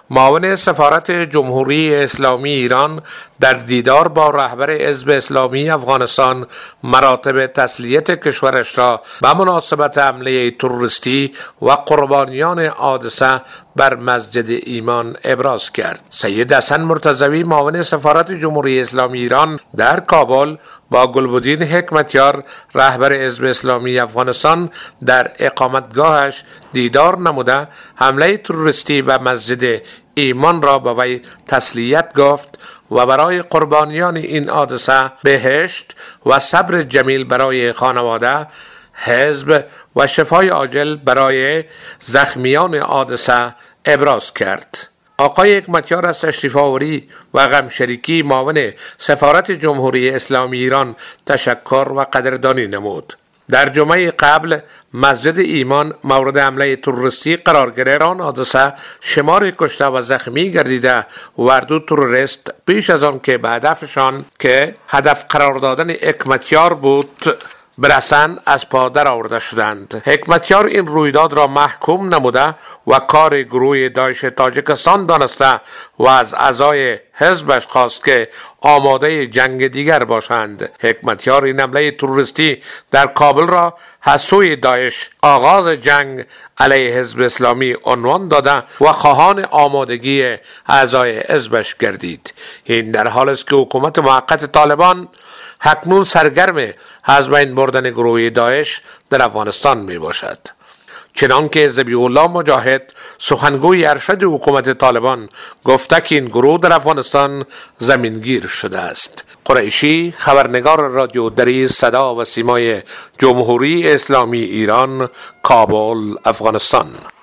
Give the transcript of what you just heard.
معاون سفارت جمهوری اسلامی ایران در دیدار با رهبر حزب اسلامی افغانستان مراتب تسلیت کشورش را به مناسبت حمله تروریستی و قربانیان حادثه بر مسجد ایمان ابراز کرد. سید حسن مرتضوی معاون سفارت جمهوری اسلامی ایران در کابل با گلبدین حکمتیار رهبر حزب اسلامی افغانستان در اقامتگاهش دیدار نموده حمله تروریستی به مسجد ایمان را به وی تسلیت گفت و برای قربانیان این حادثه بهشت و صبر جمیل برای خانواده حزب و شفای عاجل برای زخمیان حادثه ابراز کرد. آقای حکمتیار از تشریف آوری و غمشریکی معاون سفارت جمهوری اسلامی ایران تشکر و قدردانی نمود. در جمعه قبل مسجد ایمان مورد حمله تروریستی قرار گرفت. آن حادثه شمار کشته و زخمی گردیده و دو تروریست پیش از آن که به هدفشان که هدف قرار دادن حکمتیار بود برسند از پا در آورده شدند. حکمتیار این رویداد را محکوم نموده و کار گروه داعش تاجیکستان دانسته و از اعضای حزبش خواست که آماده جنگ دیگر باشند. حکمتیار این حمله تروریستی در کابل را حسوی داعش آغاز جنگ علیه حزب اسلامی عنوان داده و خواهان آمادگی اعضای حزبش گردید. این در حالی است که حکومت موقت طالبان اکنون سرگرم از بین بردن گروه داعش در افغانستان می باشد. چنانکه ذبیح الله مجاهد سخنگوی ارشد حکومت طالبان گفته که این گروه در افغانستان زمینگیر شده است. قریشی، خبرنگار رادیو دری صدا و سیمای جمهوری اسلامی ایران، کابل، افغانستان.